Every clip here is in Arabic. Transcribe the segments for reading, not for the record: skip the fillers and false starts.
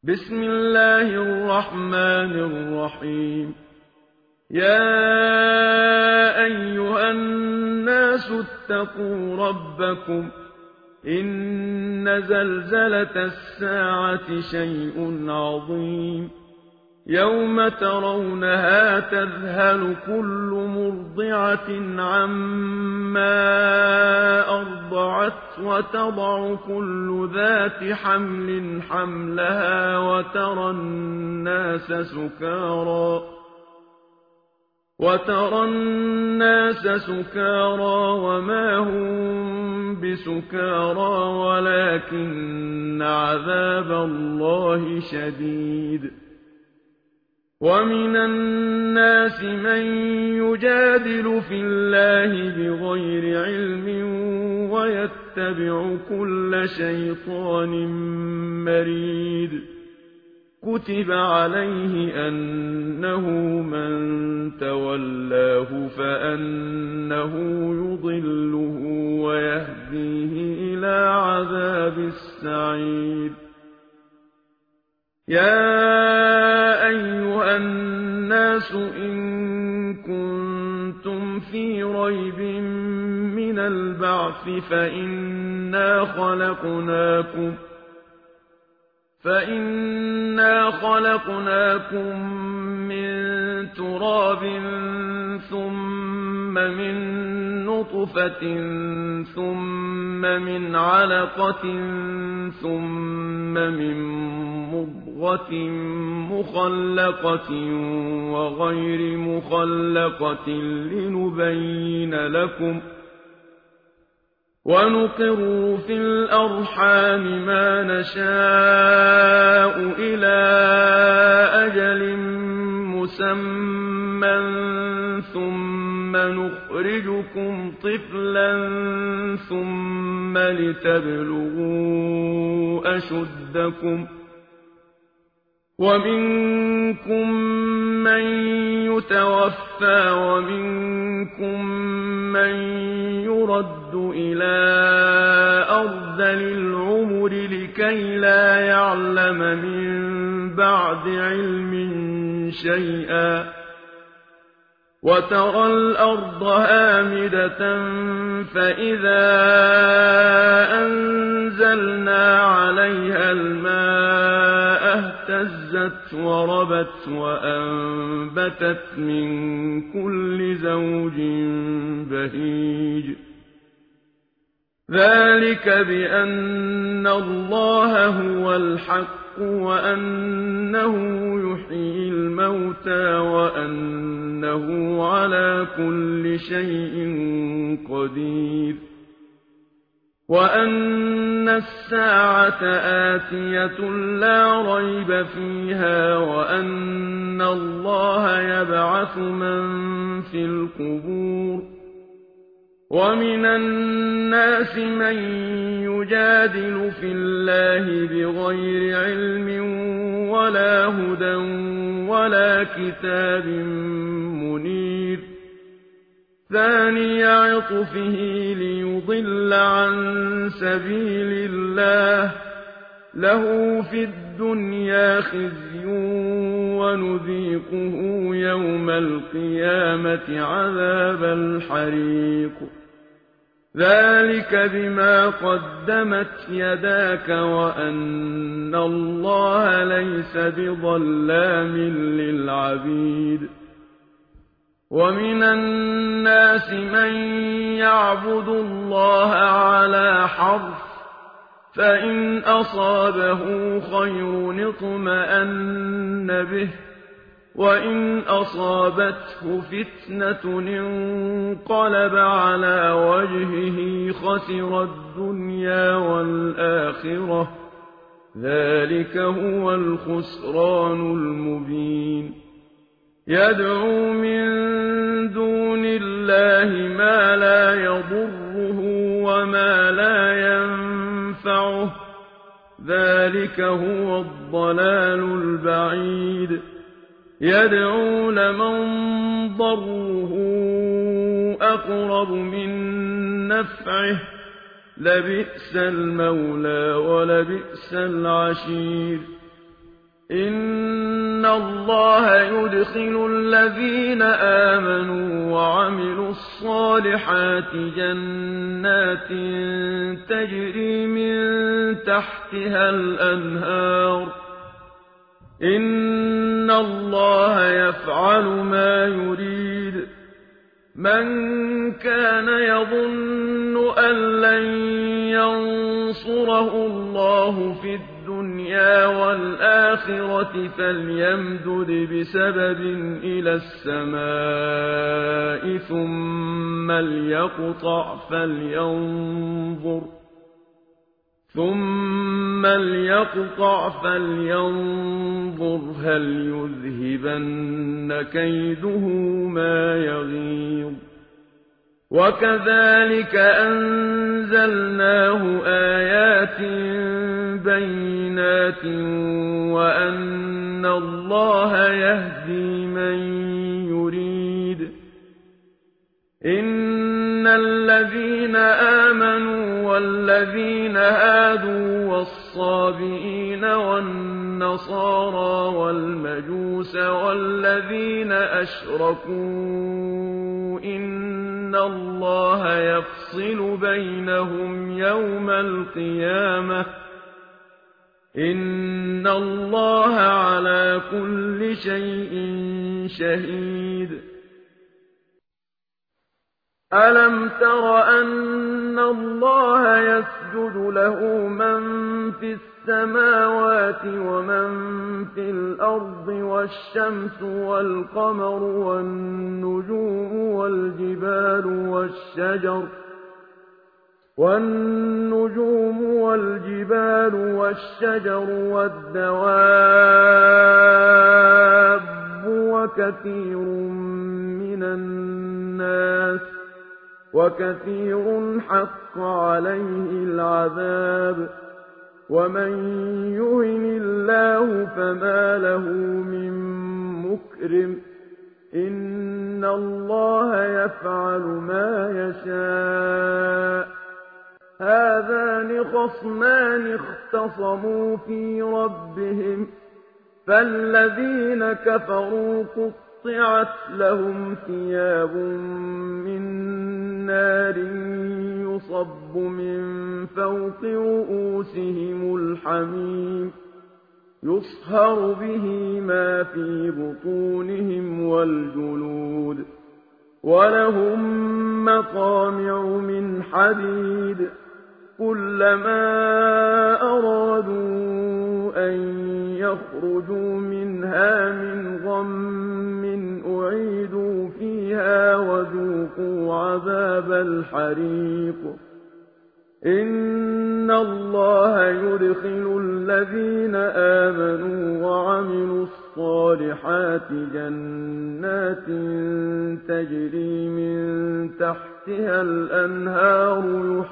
بسم الله الرحمن الرحيم. يا أيها الناس اتقوا ربكم إن زلزلة الساعة شيء عظيم يوم ترونها تذهل كل مرضعة عما أرضعت وتضع كل ذات حمل حملها وترى الناس سكارى وما هم بسكارى ولكن عذاب الله شديد. ومن الناس من يجادل في الله بغير علم ويتبع كل شيطان مريد. كتب عليه أنه من تولاه فأنه يضله ويهديه إلى عذاب السعير. يا أيها الناس إن كنتم في ريب من البعث فإنا خلقناكم من تراب ثم من نطفة ثم من علقة ثم من مضغة مخلقة وغير مخلقة لنبين لكم ونقر في الأرحام ما نشاء إلى أجل مسمى ثم نخرجكم طفلا ثم لتبلغوا أشدكم ومنكم من يتوفى ومنكم من يرد إلى أرذل العمر لكي لا يعلم من بعد علم شيئا. وترى الأرض هامدة فإذا أنزلنا عليها الماء اهتزت وربت وأنبتت من كل زوج بهيج. ذلك بأن الله هو الحق وأنه يحيي الموتى وأنه على كل شيء قدير. وأن الساعة آتية لا ريب فيها وأن الله يبعث من في القبور. ومن الناس من يجادل في الله بغير علم ولا هدى ولا كتاب منير. ثاني عطفه ليضل عن سبيل الله له في الدنيا خزي ونذيقه يوم القيامة عذاب الحريق. ذلك بما قدمت يداك وأن الله ليس بظلام للعبيد. ومن الناس من يعبد الله على حرف فإن أصابه خير اطمأن به وإن أصابته فتنة انقلب على وجهه خسر الدنيا والآخرة. ذلك هو الخسران المبين. يدعو من دون الله ما لا يضره وما لا ينفعه. ذلك هو الضلال البعيد. يدعو لمن ضره أقرب من نفعه لبئس المولى ولبئس العشير. إِنَّ اللَّهَ يُدْخِلُ الَّذِينَ آمَنُوا وَعَمِلُوا الصَّالِحَاتِ جَنَّاتٍ تَجْرِي مِن تَحْتِهَا الْأَنْهَارُ ۚ إِنَّ اللَّهَ يَفْعَلُ مَا يُرِيدُ مَن كَانَ يَظُنُّ أَن لَّن يَنصُرَهُ اللَّهُ فِي الدُّنْيَا وَالْآخِرَةِ فَلْيَمْدُدْ بِسَبَبٍ إِلَى السَّمَاءِ ثُمَّ لْيَقْطَعْ فَلْيَنظُرْ هَلْ يُذْهِبَنَّ كَيْدُهُ مَا يَغِيظُ وَكَذَٰلِكَ أَنزَلْنَاهُ آيَاتٍ بَيِّنَاتٍ وَأَنَّ اللَّهَ يَهْدِي مَن يُرِيدُ إِنَّ الَّذِينَ آمَنُوا وَالَّذِينَ هَادُوا وَالصَّابِئِينَ وَالنَّصَارَىٰ وَالْمَجُوسَ وَالَّذِينَ أَشْرَكُوا إِنَّ اللَّهَ يَفْصِلُ بَيْنَهُمْ يَوْمَ الْقِيَامَةِ ۚ إِنَّ اللَّهَ عَلَىٰ كُلِّ شَيْءٍ شَهِيدٌ أَلَمْ تَرَ أَنَّ اللَّهَ يَسْجُدُ لَهُ مَن فِي السَّمَاوَاتِ وَمَن فِي الْأَرْضِ وَالشَّمْسُ وَالْقَمَرُ وَالنُّجُومُ وَالْجِبَالُ وَالشَّجَرُ وَالدَّوَابُّ وَكَثِيرٌ حَقَّ عَلَيْهِ الْعَذَابُ وَمَن يُهِنِ اللَّهُ فَمَا لَهُ مِن مُّكْرِمٍ إِنَّ اللَّهَ يَفْعَلُ مَا يَشَاءُ هَٰذَانِ خَصْمَانِ اخْتَصَمُوا فِي رَبِّهِمْ فَالَّذِينَ كَفَرُوا قُطِّعَتْ لَهُمْ ثِيَابٌ مِّن نَّارٍ يُصَبُّ مِن فَوْقِ رُءُوسِهِمُ الْحَمِيمُ يُصْهَرُ بِهِ مَا فِي بُطُونِهِمْ وَالْجُلُودُ وَلَهُم مَّقَامِعُ مِنْ حَدِيدٍ كُلَّمَا أَرَادُوا أَن يَخْرُجُوا مِنْهَا مِنْ غَمٍّ أُعِيدُوا فِيهَا وَذُوقُوا عَذَابَ الْحَرِيقِ إِنَّ اللَّهَ يُدْخِلُ الَّذِينَ آمَنُوا وَعَمِلُوا الصَّالِحَاتِ جَنَّاتٍ تَجْرِي مِن تَحْتِهَا الْأَنْهَارُ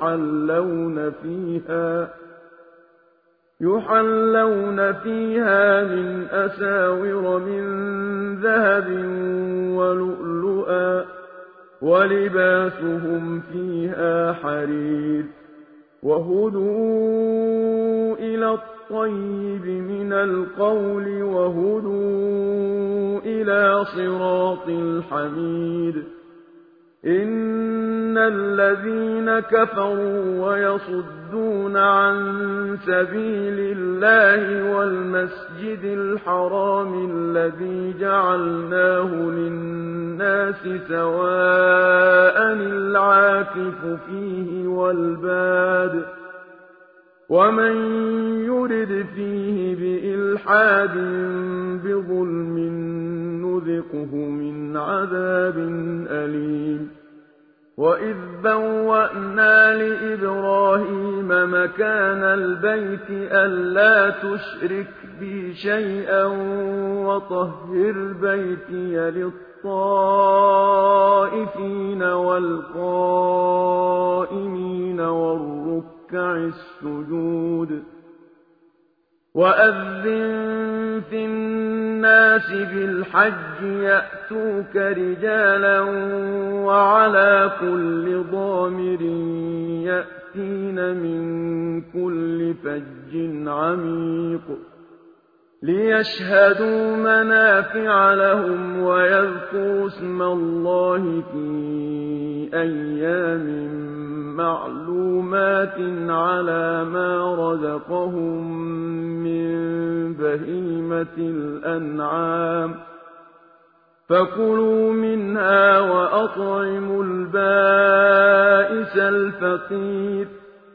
يُحَلَّوْنَ فِيهَا مِنْ أَسَاوِرَ مِن ذَهَبٍ وَلُؤْلُؤًا وَلِبَاسُهُمْ فِيهَا حَرِيرٌ وَهُدُوا إِلَى الطَّيِّبِ مِنَ الْقَوْلِ وَهُدُوا إِلَىٰ صِرَاطِ الْحَمِيدِ إِنَّ الَّذِينَ كَفَرُوا وَيَصُدُّونَ عَن سَبِيلِ اللَّهِ وَالْمَسْجِدِ الْحَرَامِ الَّذِي جَعَلْنَاهُ لِلنَّاسِ سَوَاءً الْعَاكِفُ فِيهِ وَالْبَادِ وَمَن يُرِدْ فِيهِ بِإِلْحَادٍ بِظُلْمٍ نُّذِقْهُ مِنْ عَذَابٍ أَلِيمٍ وَإِذْ بَوَّأْنَا لِإِبْرَاهِيمَ مَكَانَ الْبَيْتِ أَلَّا تُشْرِكْ بِي شَيْئًا وَطَهِّرْ بَيْتِيَ لِلطَّائِفِينَ وَالْقَائِمِينَ وَالرُّكَّعِ السُّجُودِ وَأَذِّن فِي النَّاسِ بِالْحَجِّ يَأْتُوكَ رِجَالًا وَعَلَىٰ كُلِّ ضَامِرٍ يَأْتِينَ مِن كُلِّ فَجٍّ عَمِيقٍ ليشهدوا منافع لهم ويذكروا اسم الله في أيام معلومات على ما رزقهم من بهيمة الأنعام فكلوا منها وأطعموا البائس الفقير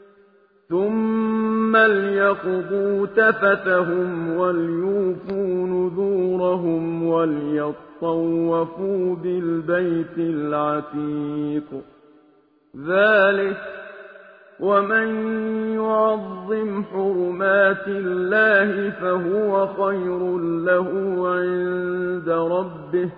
ثم ليقضوا تفثهم وليوفوا نذورهم وليطوفوا بالبيت العتيق ذلك ومن يعظم حرمات الله فهو خير له عند ربه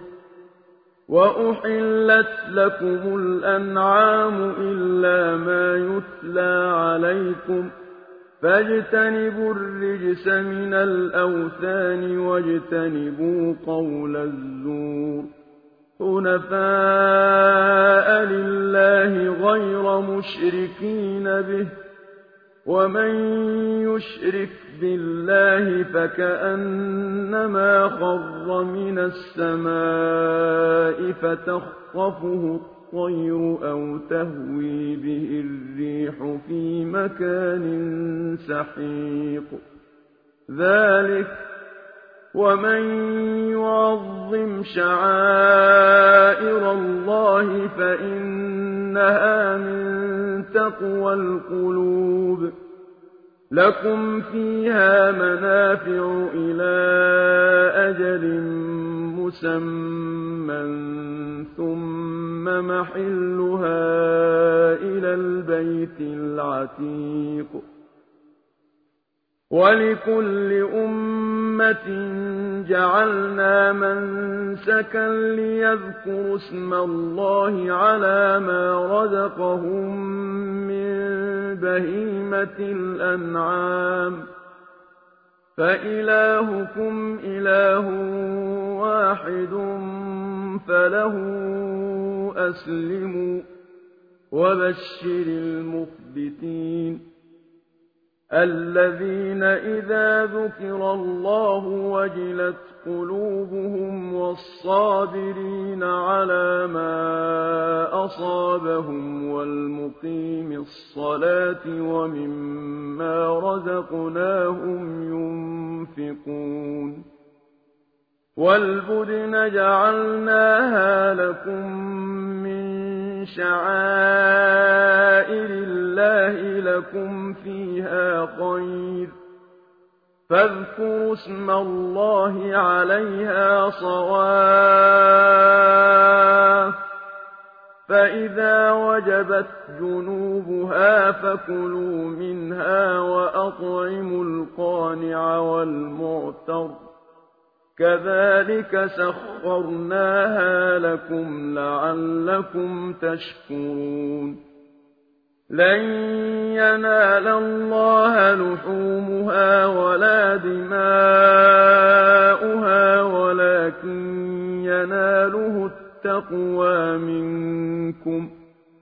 وأحلت لكم الأنعام إلا ما يتلى عليكم فاجتنبوا الرجس من الأوثان واجتنبوا قول الزور حنفاء لله غير مشركين به ومن يشرك بالله فكأنما خر من السماء فتخطفه الطير أو تهوي به الريح في مكان سحيق ذلك ومن يعظم شعائر الله فإنها من تقوى القلوب لكم فيها منافع إلى أجل مسمى ثم محلها إلى البيت العتيق ولكل أمة جعلنا منسكا ليذكروا اسم الله على ما رزقهم من بهيمة الأنعام فإلهكم إله واحد فله أسلموا وبشر المخبتين الذين إذا ذكر الله وجلت قلوبهم والصابرين على ما أصابهم والمقيم الصلاة ومما رزقناهم ينفقون والبدن جعلناها لكم من شعائر الله لكم فيها خير فاذكروا اسم الله عليها صواف فإذا وجبت جنوبها فكلوا منها وأطعموا القانع والمعتر كذلك سخرناها لكم لعلكم تشكرون لن ينال الله لحومها ولا دماؤها ولكن يناله التقوى منكم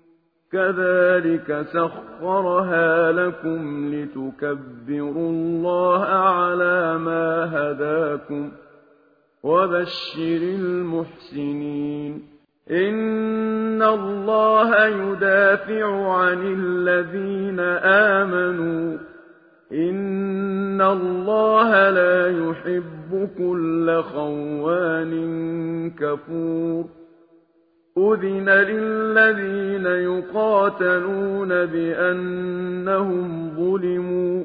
كذلك سخرها لكم لتكبروا الله على ما هداكم وبشر المحسنين إن الله يدافع عن الذين آمنوا إن الله لا يحب كل خوان كفور أذن للذين يقاتلون بأنهم ظلموا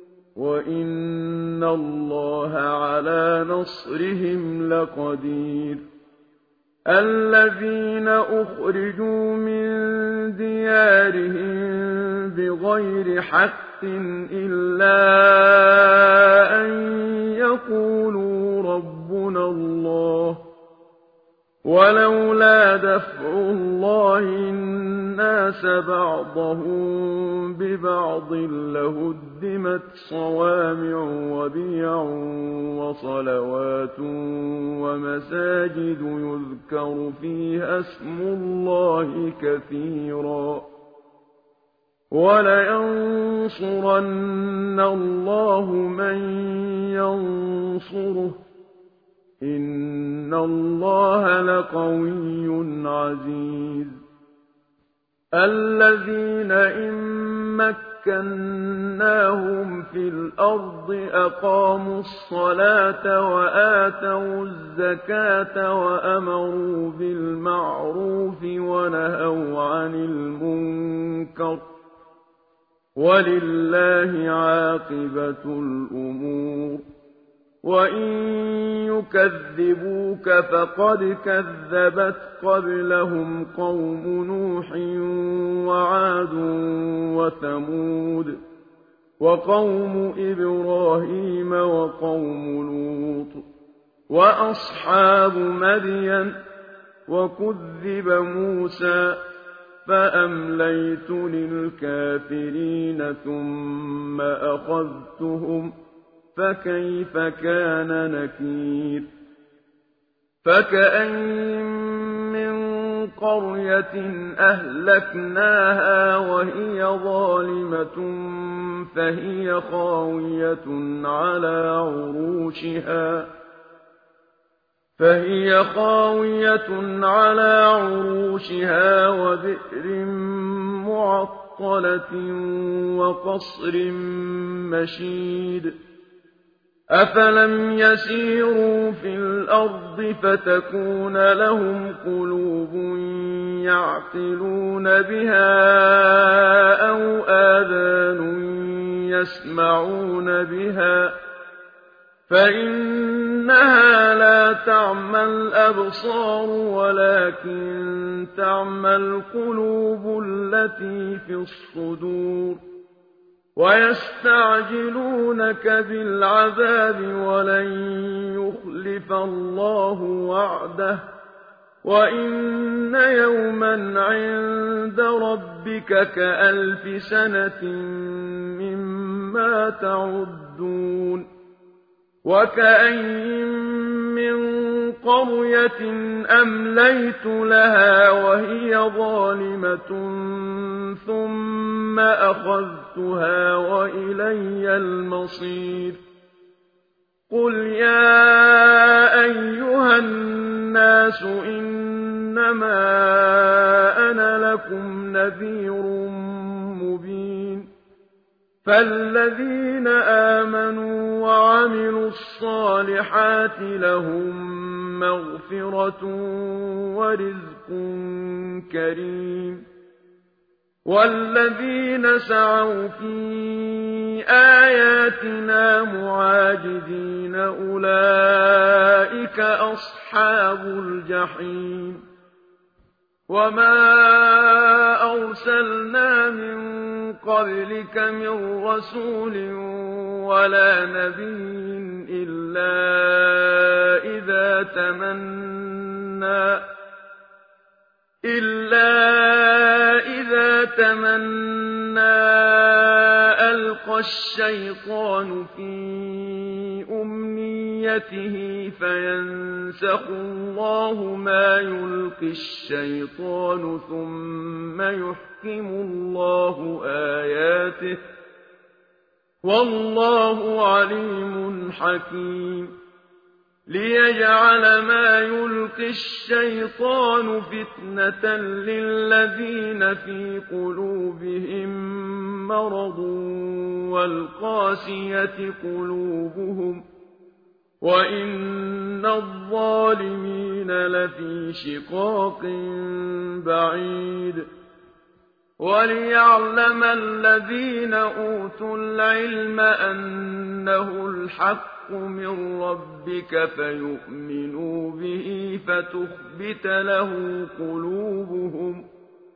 وإن الله على نصرهم لقدير الذين أخرجوا من ديارهم بغير حق إلا أن يقولوا ربنا الله ولولا دفع الله الناس بعضهم ببعض لهدمت صوامع وبيع وصلوات ومساجد يذكر فيها اسم الله كثيرا وَلَيَنصُرَنَّ اللَّهُ مَن يَنصُرُهُ ۗ إِنَّ اللَّهَ لَقَوِيٌّ عَزِيزٌ الَّذِينَ إِن مَّكَّنَّاهُمْ فِي الْأَرْضِ أَقَامُوا الصَّلَاةَ وَآتَوُا الزَّكَاةَ وَأَمَرُوا بِالْمَعْرُوفِ وَنَهَوْا عَنِ الْمُنكَرِ ۗ وَلِلَّهِ عَاقِبَةُ الْأُمُورِ وَإِن يُكَذِّبُوكَ فَقَدْ كَذَّبَتْ قَبْلَهُمْ قَوْمُ نُوحٍ وَعَادٌ وَثَمُودُ وَقَوْمُ إِبْرَاهِيمَ وَقَوْمُ لُوطٍ وَأَصْحَابُ مَدْيَنَ ۖ وَكُذِّبَ مُوسَىٰ فَأَمْلَيْتُ لِلْكَافِرِينَ ثُمَّ أَخَذْتُهُمْ فَكَيْفَ كَانَ نَكِيرِ فَكَأَيِّن مِّن قَرْيَةٍ أَهْلَكْنَاهَا وَهِيَ ظَالِمَةٌ فَهِيَ خَاوِيَةٌ عَلَىٰ عُرُوشِهَا وَبِئْرٍ مُّعَطَّلَةٍ وَقَصْرٍ مَّشِيدٍ أَفَلَمْ يَسِيرُوا فِي الْأَرْضِ فَتَكُونَ لَهُمْ قُلُوبٌ يَعْقِلُونَ بِهَا أَوْ آذَانٌ يَسْمَعُونَ بِهَا ۖ فَإِنَّهَا لَا تَعْمَى الْأَبْصَارُ وَلَٰكِن تَعْمَى الْقُلُوبُ الَّتِي فِي الصُّدُورِ وَيَسْتَعْجِلُونَكَ بِالْعَذَابِ وَلَن يُخْلِفَ اللَّهُ وَعْدَهُ وَإِنَّ يَوْمًا عِندَ رَبِّكَ كَأَلْفِ سَنَةٍ مِّمَّا تَعُدُّونَ وَكَأَيِّن مِّن قَرْيَةٍ أَمْلَيْتُ لَهَا وَهِيَ ظَالِمَةٌ ثُمَّ أَخَذْتُهَا وَإِلَيَّ الْمَصِيرُ قُلْ يَا أَيُّهَا النَّاسُ إِنَّمَا أَنَا لَكُمْ نَذِيرٌ مُّبِينٌ فَالَّذِينَ آمَنُوا وَعَمِلُوا الصَّالِحَاتِ لَهُم مَّغْفِرَةٌ وَرِزْقٌ كَرِيمٌ وَالَّذِينَ سَعَوْا فِي آيَاتِنَا مُعَاجِزِينَ أُولَٰئِكَ أَصْحَابُ الْجَحِيمِ وَمَا أَرْسَلْنَا مِن قَبْلِكَ مِن رَّسُولٍ وَلَا نَبِيٍّ إِلَّا إِذَا تَمَنَّىٰ أَلْقَى الشَّيْطَانُ فِي أُمْنِيَّتِهِ فَيَنسَخُ اللَّهُ مَا يُلْقِي الشَّيْطَانُ ثُمَّ يُحْكِمُ اللَّهُ آيَاتِهِ ۗ وَاللَّهُ عَلِيمٌ حَكِيمٌ لِيَجْعَلَ مَا يُلْقِي الشَّيْطَانُ فِتْنَةً لِّلَّذِينَ فِي قُلُوبِهِم مَّرَضٌ وَالْقَاسِيَةِ قُلُوبُهُمْ ۗ وَإِنَّ الظَّالِمِينَ لَفِي شِقَاقٍ بَعِيدٍ وَلِيَعْلَمَ الَّذِينَ أُوتُوا الْعِلْمَ أَنَّهُ الْحَقُّ مِن رَّبِّكَ فَيُؤْمِنُوا بِهِ فَتُخْبِتَ لَهُ قُلُوبُهُمْ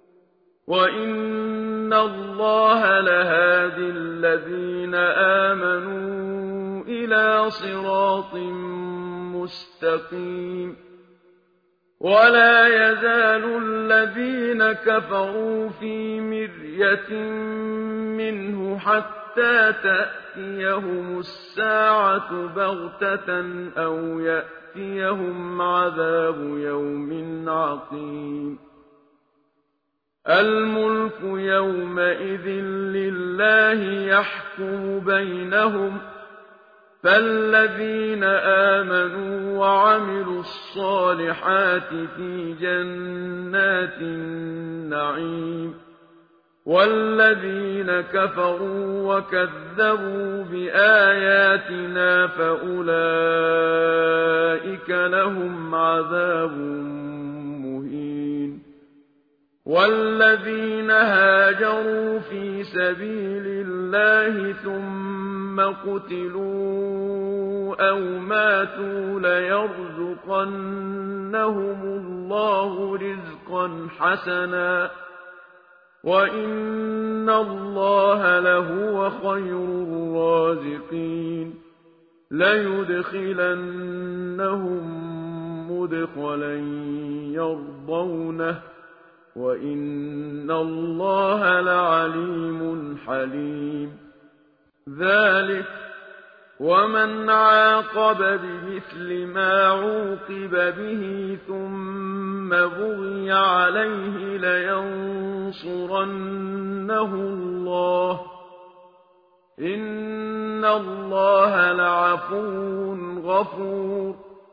وَإِنَّ اللَّهَ لَهَادِ الَّذِينَ آمَنُوا إِلَىٰ صِرَاطٍ مُّسْتَقِيمٍ وَلَا يَزَالُ الَّذِينَ كَفَرُوا فِي مِرْيَةٍ مِّنْهُ حَتَّىٰ تَأْتِيَهُمُ السَّاعَةُ بَغْتَةً أَوْ يَأْتِيَهُمْ عَذَابُ يَوْمٍ عَقِيمٍ الملك يومئذ لله يحكم بينهم فالذين آمنوا وعملوا الصالحات في جنات النعيم والذين كفروا وكذبوا بآياتنا فأولئك لهم عذاب مهين والذين هاجروا في سبيل الله ثم قتلوا أو ماتوا ليرزقنهم الله رزقا حسنا وإن الله لهو خير الرازقين ليدخلنهم مدخلا يرضونه وإن الله لعليم حليم ذلك ومن عاقب بمثل ما عوقب به ثم بغي عليه لينصرنه الله إن الله لعفو غفور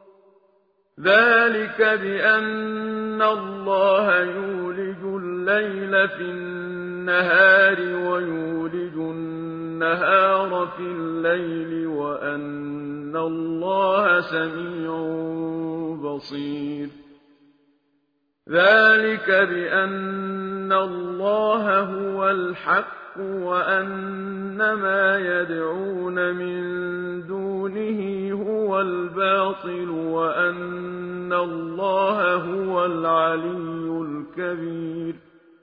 ذلك بأن الله يولج الليل في النهار ويولج النهار في الليل وأن الله سميع بصير ذلك بأن الله هو الحق وأن ما يدعون من دونه هو الباطل وأن الله هو العلي الكبير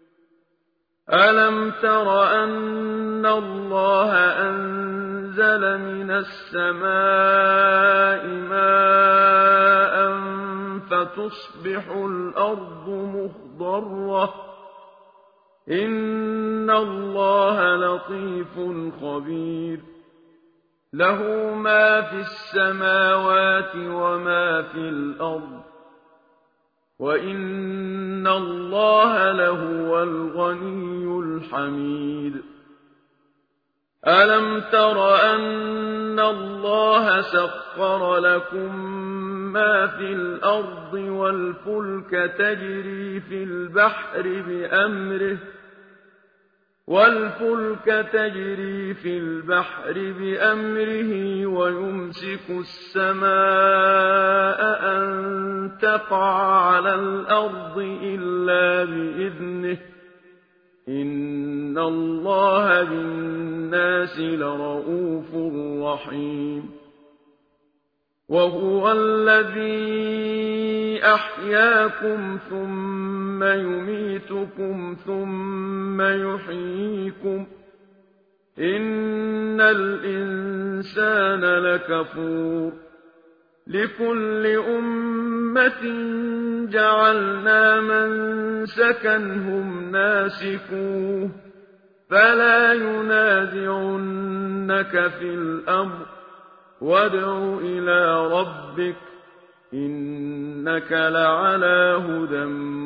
ألم تر أن الله أنزل من السماء ماء فتصبح الأرض مخضرة إن الله لطيف خبير له ما في السماوات وما في الأرض وإن الله لهو الغني الحميد ألم تر أن الله سخر لكم ما في الأرض والفلك تجري في البحر بأمره ويمسك السماء أن تقع على الأرض إلا بإذنه إن الله بالناس لرءوف رحيم وهو الذي أحياكم ثم يميتكم ثم يحييكم إن الإنسان لكفور لكل أمة جعلنا منسكا هم ناسكوه فلا ينازعنك في الأمر وادع إلى ربك إنك لعلى هدى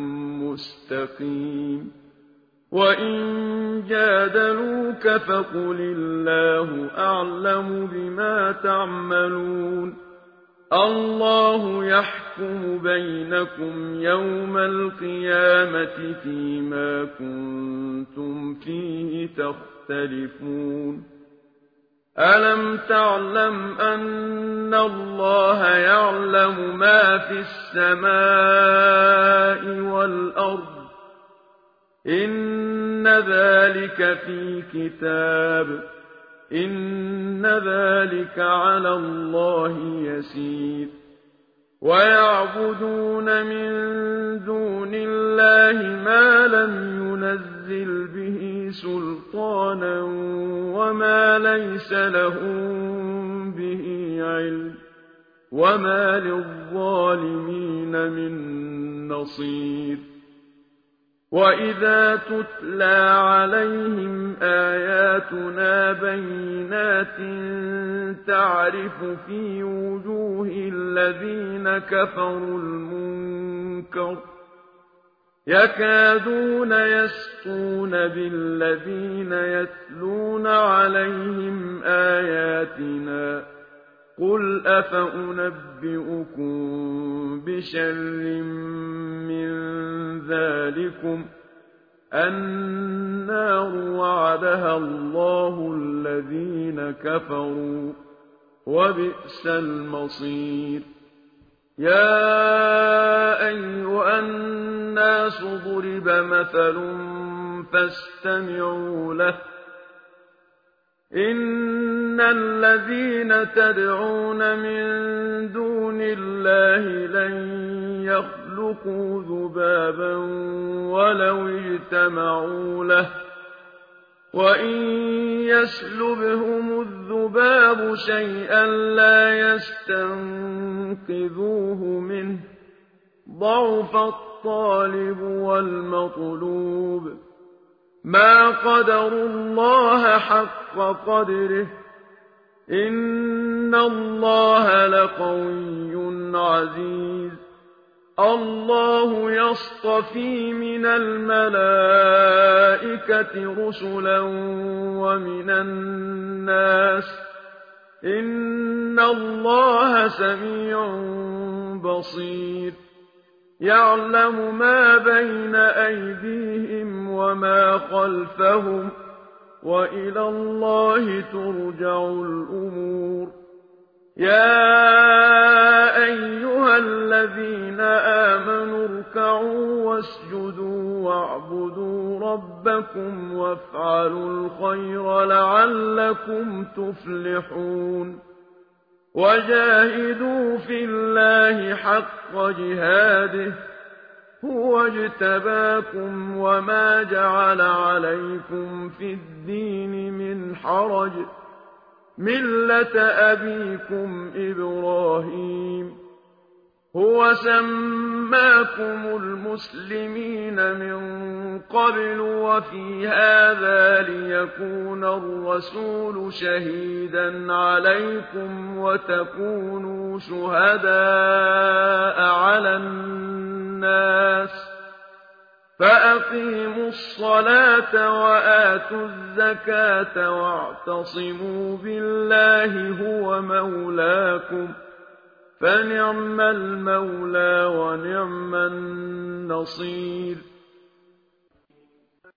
مستقيم وإن جادلوك فقل الله أعلم بما تعملون الله يحكم بينكم يوم القيامة فيما كنتم فيه تختلفون ألم تعلم أن الله يعلم ما في السماء والأرض إن ذلك في كتاب إن ذلك على الله يسير ويعبدون من دون الله ما لم ينزل به سلطانا وما ليس لهم به علم وما للظالمين من نصير وإذا تتلى عليهم آياتنا بينات تعرف في وجوه الذين كفروا المنكر يكادون يسطون بالذين يتلون عليهم آياتنا قل أفأنبئكم بشر من ذلكم النار وعدها الله الذين كفروا وبئس المصير يا أيها الناس ضرب مثل فاستمعوا له إن الذين تدعون من دون الله لن يخلقوا ذبابا ولو اجتمعوا له وإن يسلبهم الذباب شيئا لا يستنقذوه منه ضعف الطالب والمطلوب ما قدروا الله حق قدره إن الله لقوي عزيز الله يصطفي من الملائكة رسلا ومن الناس إن الله سميع بصير يعلم ما بين أيديهم وما خلفهم وإلى الله ترجع الأمور يا أيها الذين آمنوا اركعوا واسجدوا واعبدوا ربكم وافعلوا الخير لعلكم تفلحون وجاهدوا في الله حق جهاده هو اجتباكم وما جعل عليكم في الدين من حرج ملة أبيكم إبراهيم هو سماكم المسلمين من قبل وفي هذا ليكون الرسول شهيدا عليكم وتكونوا شهداء على الناس فأقيموا الصلاة وآتوا الزكاة واعتصموا بالله هو مولاكم فنعم المولى ونعم النصير